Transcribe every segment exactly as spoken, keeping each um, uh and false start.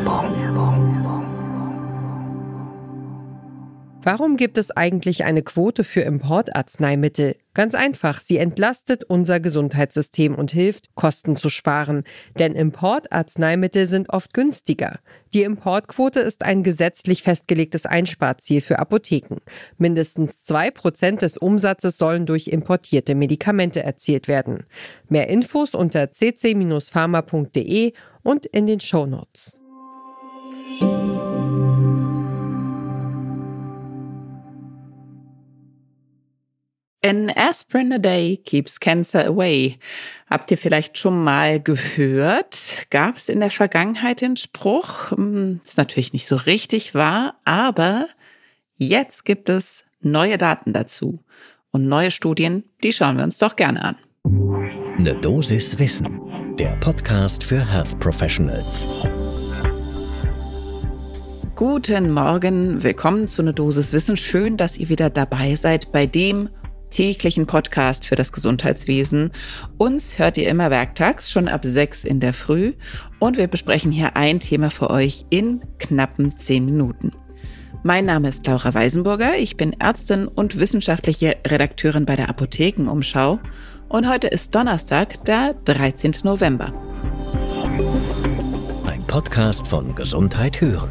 Warum gibt es eigentlich eine Quote für Importarzneimittel? Ganz einfach, sie entlastet unser Gesundheitssystem und hilft, Kosten zu sparen. Denn Importarzneimittel sind oft günstiger. Die Importquote ist ein gesetzlich festgelegtes Einsparziel für Apotheken. Mindestens zwei Prozent des Umsatzes sollen durch importierte Medikamente erzielt werden. Mehr Infos unter c c pharma punkt d e und in den Shownotes. An aspirin a day keeps cancer away. Habt ihr vielleicht schon mal gehört? Gab es in der Vergangenheit den Spruch? Ist natürlich nicht so richtig wahr, aber jetzt gibt es neue Daten dazu. Und neue Studien, die schauen wir uns doch gerne an. Eine Dosis Wissen, der Podcast für Health Professionals. Guten Morgen, willkommen zu Eine Dosis Wissen. Schön, dass ihr wieder dabei seid bei dem täglichen Podcast für das Gesundheitswesen. Uns hört ihr immer werktags, schon ab sechs in der Früh. Und wir besprechen hier ein Thema für euch in knappen zehn Minuten. Mein Name ist Laura Weisenburger. Ich bin Ärztin und wissenschaftliche Redakteurin bei der Apothekenumschau. Und heute ist Donnerstag, der dreizehnten November. Ein Podcast von Gesundheit hören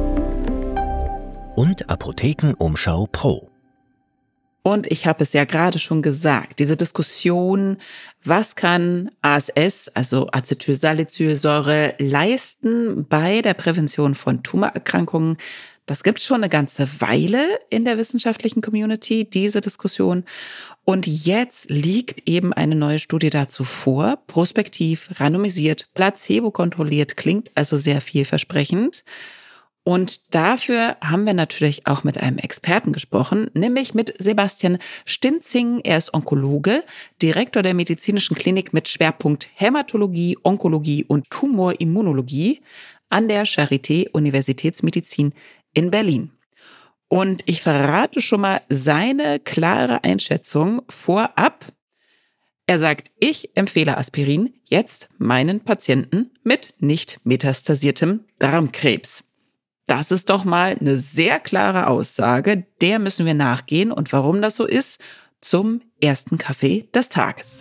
und Apothekenumschau Pro. Und ich habe es ja gerade schon gesagt, diese Diskussion, was kann A S S, also Acetylsalicylsäure, leisten bei der Prävention von Tumorerkrankungen, das gibt es schon eine ganze Weile in der wissenschaftlichen Community, diese Diskussion. Und jetzt liegt eben eine neue Studie dazu vor, prospektiv, randomisiert, placebo-kontrolliert, klingt also sehr vielversprechend. Und dafür haben wir natürlich auch mit einem Experten gesprochen, nämlich mit Sebastian Stinzing. Er ist Onkologe, Direktor der medizinischen Klinik mit Schwerpunkt Hämatologie, Onkologie und Tumorimmunologie an der Charité Universitätsmedizin in Berlin. Und ich verrate schon mal seine klare Einschätzung vorab. Er sagt, ich empfehle Aspirin jetzt meinen Patienten mit nicht metastasiertem Darmkrebs. Das ist doch mal eine sehr klare Aussage, der müssen wir nachgehen und warum das so ist, zum ersten Kaffee des Tages.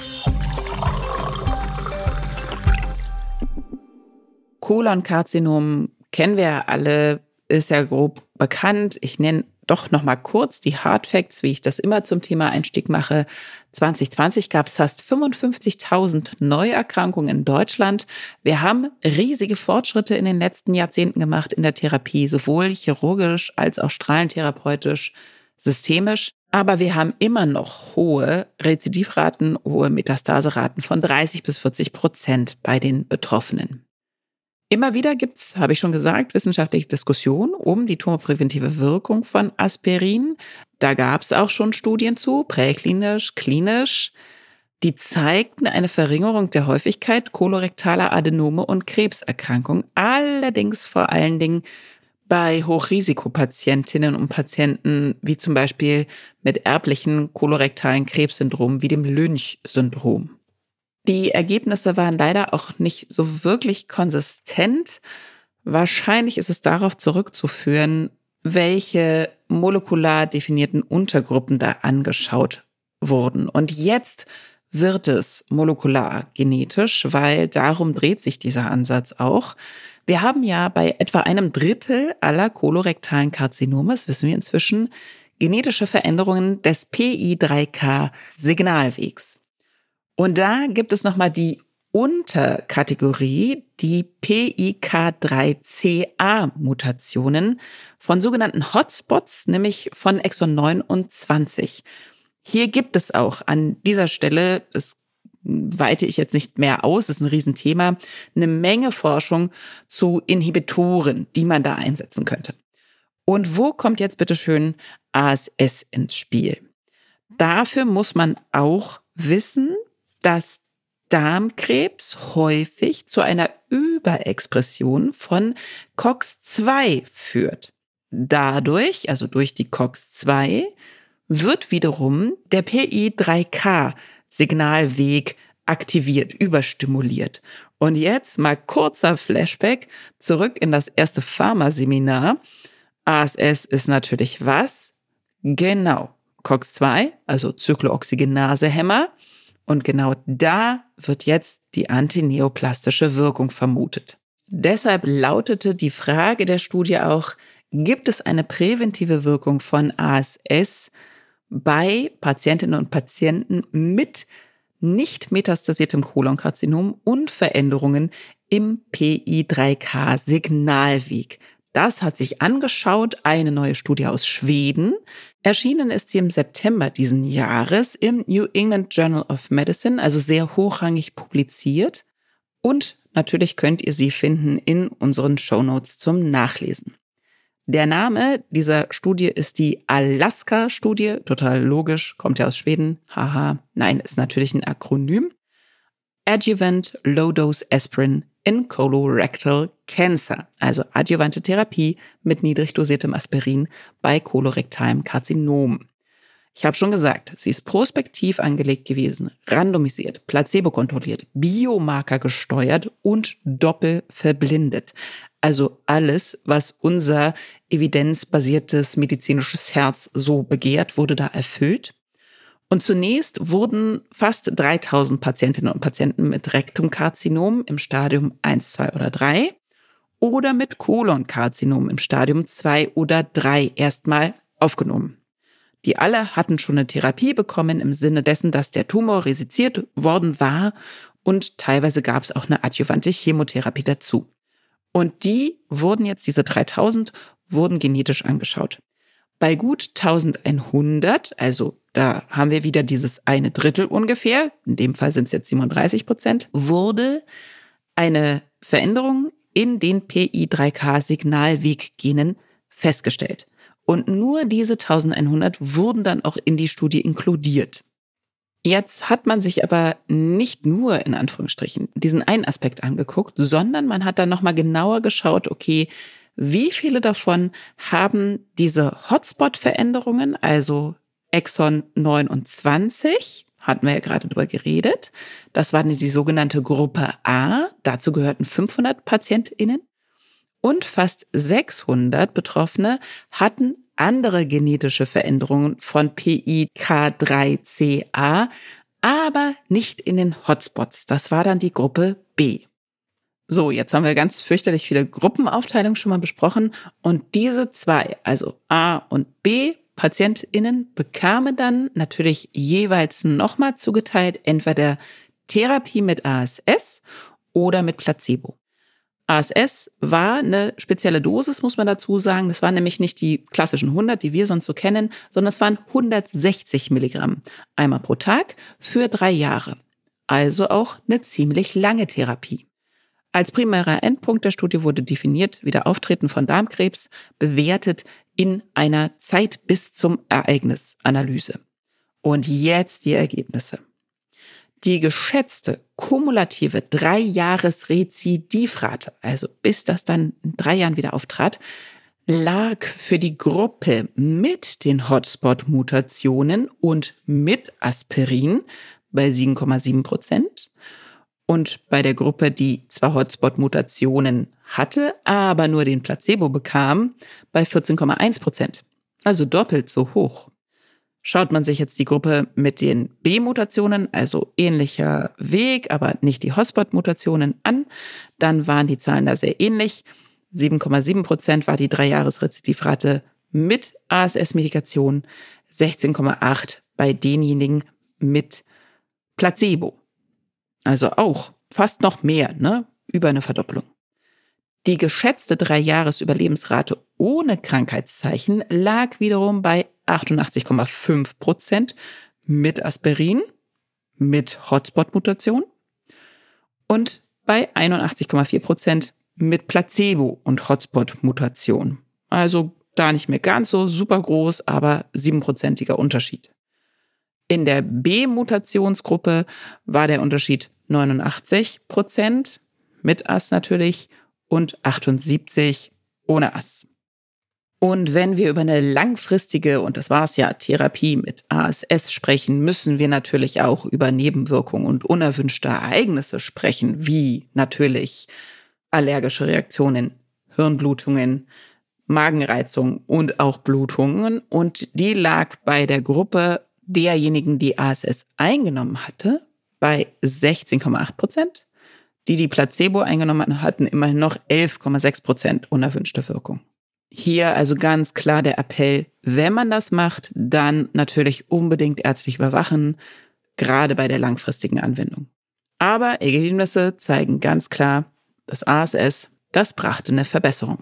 Kolonkarzinom kennen wir ja alle, ist ja grob bekannt. Ich nenne doch noch mal kurz die Hard Facts, wie ich das immer zum Thema Einstieg mache. zwanzig zwanzig gab es fast fünfundfünfzigtausend Neuerkrankungen in Deutschland. Wir haben riesige Fortschritte in den letzten Jahrzehnten gemacht in der Therapie, sowohl chirurgisch als auch strahlentherapeutisch, systemisch. Aber wir haben immer noch hohe Rezidivraten, hohe Metastaseraten von dreißig bis vierzig Prozent bei den Betroffenen. Immer wieder gibt's, habe ich schon gesagt, wissenschaftliche Diskussionen um die tumorpräventive Wirkung von Aspirin. Da gab es auch schon Studien zu, präklinisch, klinisch. Die zeigten eine Verringerung der Häufigkeit kolorektaler Adenome und Krebserkrankungen. Allerdings vor allen Dingen bei Hochrisikopatientinnen und Patienten, wie zum Beispiel mit erblichen kolorektalen Krebssyndrom wie dem Lynch-Syndrom. Die Ergebnisse waren leider auch nicht so wirklich konsistent. Wahrscheinlich ist es darauf zurückzuführen, welche molekular definierten Untergruppen da angeschaut wurden. Und jetzt wird es molekular genetisch, weil darum dreht sich dieser Ansatz auch. Wir haben ja bei etwa einem Drittel aller kolorektalen Karzinome, das wissen wir inzwischen, genetische Veränderungen des P I drei K Signalwegs. Und da gibt es nochmal die Unterkategorie, die P I K drei C A Mutationen von sogenannten Hotspots, nämlich von Exon neunundzwanzig. Hier gibt es auch an dieser Stelle, das weite ich jetzt nicht mehr aus, das ist ein Riesenthema, eine Menge Forschung zu Inhibitoren, die man da einsetzen könnte. Und wo kommt jetzt bitteschön A S S ins Spiel? Dafür muss man auch wissen, dass Darmkrebs häufig zu einer Überexpression von C O X zwei führt. Dadurch, also durch die C O X zwei, wird wiederum der P I drei K Signalweg aktiviert, überstimuliert. Und jetzt mal kurzer Flashback zurück in das erste Pharma-Seminar. A S S ist natürlich was? Genau, C O X zwei, also Zyklooxygenase-Hämmer. Und genau da wird jetzt die antineoplastische Wirkung vermutet. Deshalb lautete die Frage der Studie auch, gibt es eine präventive Wirkung von A S S bei Patientinnen und Patienten mit nicht metastasiertem Kolonkarzinom und Veränderungen im P I drei K Signalweg? Das hat sich angeschaut eine neue Studie aus Schweden. Erschienen ist sie im September diesen Jahres im New England Journal of Medicine, also sehr hochrangig publiziert. Und natürlich könnt ihr sie finden in unseren Shownotes zum Nachlesen. Der Name dieser Studie ist die Alaska-Studie, total logisch, kommt ja aus Schweden. Haha, nein, ist natürlich ein Akronym. Adjuvant Low-Dose Aspirin in Colorectal Cancer, also adjuvante Therapie mit niedrig dosiertem Aspirin bei kolorektalem Karzinom. Ich habe schon gesagt, sie ist prospektiv angelegt gewesen, randomisiert, placebo-kontrolliert, Biomarker gesteuert und doppelverblindet. Also alles, was unser evidenzbasiertes medizinisches Herz so begehrt, wurde da erfüllt. Und zunächst wurden fast dreitausend Patientinnen und Patienten mit Rektumkarzinom im Stadium eins, zwei oder drei oder mit Kolonkarzinom im Stadium zwei oder drei erstmal aufgenommen. Die alle hatten schon eine Therapie bekommen im Sinne dessen, dass der Tumor resiziert worden war und teilweise gab es auch eine adjuvante Chemotherapie dazu. Und die wurden jetzt, diese dreitausend, wurden genetisch angeschaut. Bei gut eintausendeinhundert, also da haben wir wieder dieses eine Drittel ungefähr, in dem Fall sind es jetzt siebenunddreißig Prozent, wurde eine Veränderung in den P I drei K Signalweggenen festgestellt. Und nur diese eintausendeinhundert wurden dann auch in die Studie inkludiert. Jetzt hat man sich aber nicht nur in Anführungsstrichen diesen einen Aspekt angeguckt, sondern man hat dann nochmal genauer geschaut, okay, wie viele davon haben diese Hotspot-Veränderungen, also Exon neunundzwanzig, hatten wir ja gerade drüber geredet. Das war die sogenannte Gruppe A, dazu gehörten fünfhundert PatientInnen. Und fast sechshundert Betroffene hatten andere genetische Veränderungen von P I K drei C A, aber nicht in den Hotspots. Das war dann die Gruppe B. So, jetzt haben wir ganz fürchterlich viele Gruppenaufteilungen schon mal besprochen. Und diese zwei, also A und B, PatientInnen, bekamen dann natürlich jeweils nochmal zugeteilt, entweder Therapie mit A S S oder mit Placebo. A S S war eine spezielle Dosis, muss man dazu sagen. Das waren nämlich nicht die klassischen hundert, die wir sonst so kennen, sondern es waren hundertsechzig Milligramm einmal pro Tag für drei Jahre. Also auch eine ziemlich lange Therapie. Als primärer Endpunkt der Studie wurde definiert, Wiederauftreten von Darmkrebs, bewertet in einer Zeit bis zum Ereignisanalyse. Und jetzt die Ergebnisse. Die geschätzte kumulative Drei-Jahres-Rezidivrate, also bis das dann in drei Jahren wieder auftrat, lag für die Gruppe mit den Hotspot-Mutationen und mit Aspirin bei sieben Komma sieben Prozent und bei der Gruppe, die zwar Hotspot-Mutationen hatte, aber nur den Placebo bekam, bei vierzehn Komma eins Prozent, also doppelt so hoch. Schaut man sich jetzt die Gruppe mit den B-Mutationen, also ähnlicher Weg, aber nicht die Hotspot-Mutationen an, dann waren die Zahlen da sehr ähnlich. sieben Komma sieben Prozent war die Drei-Jahres-Rezidivrate mit A S S-Medikation, sechzehn Komma acht bei denjenigen mit Placebo. Also auch fast noch mehr, ne? Über eine Verdopplung. Die geschätzte Drei-Jahres-Überlebensrate ohne Krankheitszeichen lag wiederum bei achtundachtzig Komma fünf Prozent mit Aspirin, mit Hotspot-Mutation und bei einundachtzig Komma vier Prozent mit Placebo und Hotspot-Mutation. Also da nicht mehr ganz so super groß, aber siebenprozentiger Unterschied. In der B-Mutationsgruppe war der Unterschied neunundachtzig Prozent mit A S natürlich und achtundsiebzig ohne A S. Und wenn wir über eine langfristige, und das war es ja, Therapie mit A S S sprechen, müssen wir natürlich auch über Nebenwirkungen und unerwünschte Ereignisse sprechen, wie natürlich allergische Reaktionen, Hirnblutungen, Magenreizung und auch Blutungen. Und die lag bei der Gruppe derjenigen, die A S S eingenommen hatte, bei sechzehn Komma acht Prozent. Die, die Placebo eingenommen hatten, immerhin noch elf Komma sechs Prozent unerwünschte Wirkung. Hier also ganz klar der Appell, wenn man das macht, dann natürlich unbedingt ärztlich überwachen, gerade bei der langfristigen Anwendung. Aber Ergebnisse zeigen ganz klar, das A S S, das brachte eine Verbesserung.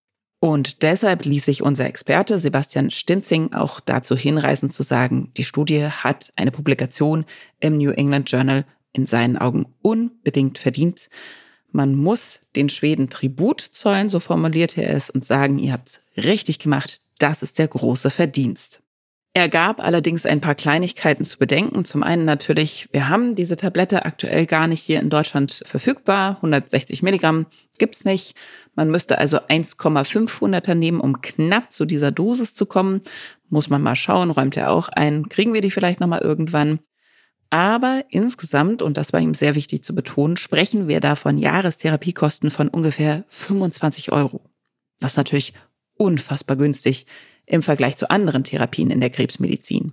Und deshalb ließ sich unser Experte Sebastian Stinzing auch dazu hinreißen zu sagen, die Studie hat eine Publikation im New England Journal in seinen Augen unbedingt verdient. Man muss den Schweden Tribut zollen, so formulierte er es, und sagen, ihr habt's richtig gemacht, das ist der große Verdienst. Er gab allerdings ein paar Kleinigkeiten zu bedenken. Zum einen natürlich, wir haben diese Tablette aktuell gar nicht hier in Deutschland verfügbar. hundertsechzig Milligramm gibt's nicht. Man müsste also eins Komma fünfhunderter nehmen, um knapp zu dieser Dosis zu kommen. Muss man mal schauen, räumt er auch ein. Kriegen wir die vielleicht nochmal irgendwann? Aber insgesamt, und das war ihm sehr wichtig zu betonen, sprechen wir da von Jahrestherapiekosten von ungefähr fünfundzwanzig Euro. Das ist natürlich unfassbar günstig im Vergleich zu anderen Therapien in der Krebsmedizin.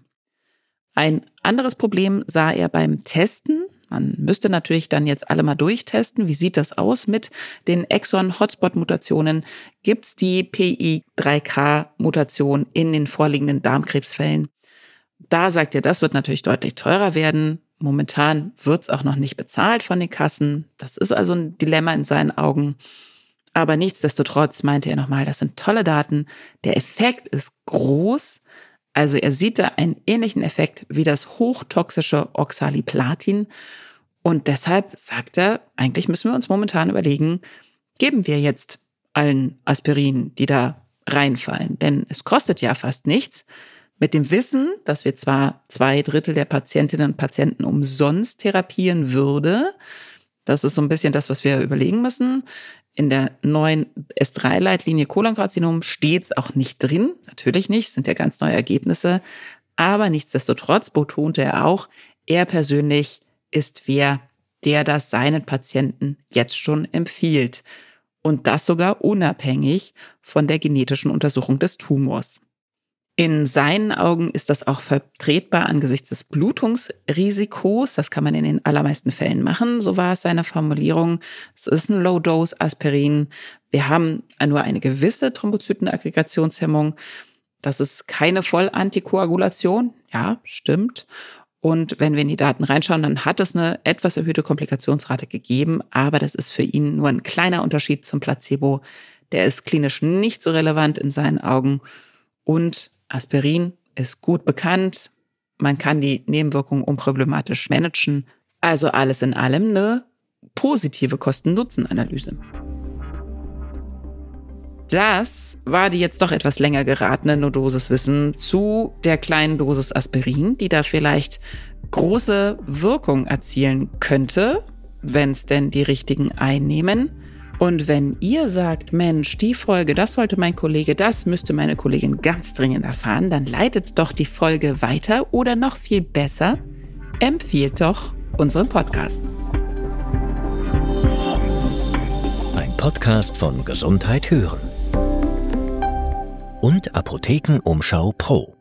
Ein anderes Problem sah er beim Testen. Man müsste natürlich dann jetzt alle mal durchtesten. Wie sieht das aus mit den Exon-Hotspot-Mutationen? Gibt es die P I drei K-Mutation in den vorliegenden Darmkrebsfällen? Da sagt er, das wird natürlich deutlich teurer werden. Momentan wird es auch noch nicht bezahlt von den Kassen. Das ist also ein Dilemma in seinen Augen. Aber nichtsdestotrotz meinte er nochmal, das sind tolle Daten. Der Effekt ist groß. Also er sieht da einen ähnlichen Effekt wie das hochtoxische Oxaliplatin. Und deshalb sagt er, eigentlich müssen wir uns momentan überlegen, geben wir jetzt allen Aspirin, die da reinfallen. Denn es kostet ja fast nichts. Mit dem Wissen, dass wir zwar zwei Drittel der Patientinnen und Patienten umsonst therapieren würde, das ist so ein bisschen das, was wir überlegen müssen. In der neuen S drei Leitlinie Kolonkarzinom steht es auch nicht drin. Natürlich nicht, sind ja ganz neue Ergebnisse. Aber nichtsdestotrotz betonte er auch, er persönlich ist wer, der das seinen Patienten jetzt schon empfiehlt. Und das sogar unabhängig von der genetischen Untersuchung des Tumors. In seinen Augen ist das auch vertretbar angesichts des Blutungsrisikos. Das kann man in den allermeisten Fällen machen, so war es seine Formulierung. Es ist ein Low-Dose-Aspirin. Wir haben nur eine gewisse Thrombozytenaggregationshemmung. Das ist keine Vollantikoagulation. Ja, stimmt. Und wenn wir in die Daten reinschauen, dann hat es eine etwas erhöhte Komplikationsrate gegeben. Aber das ist für ihn nur ein kleiner Unterschied zum Placebo. Der ist klinisch nicht so relevant in seinen Augen. Und Aspirin ist gut bekannt. Man kann die Nebenwirkungen unproblematisch managen. Also alles in allem eine positive Kosten-Nutzen-Analyse. Das war die jetzt doch etwas länger geratene No-Dosis-Wissen zu der kleinen Dosis Aspirin, die da vielleicht große Wirkung erzielen könnte, wenn es denn die richtigen einnehmen. Und wenn ihr sagt, Mensch, die Folge, das sollte mein Kollege, das müsste meine Kollegin ganz dringend erfahren, dann leitet doch die Folge weiter oder noch viel besser, empfiehlt doch unseren Podcast. Ein Podcast von Gesundheit hören und Apothekenumschau Pro.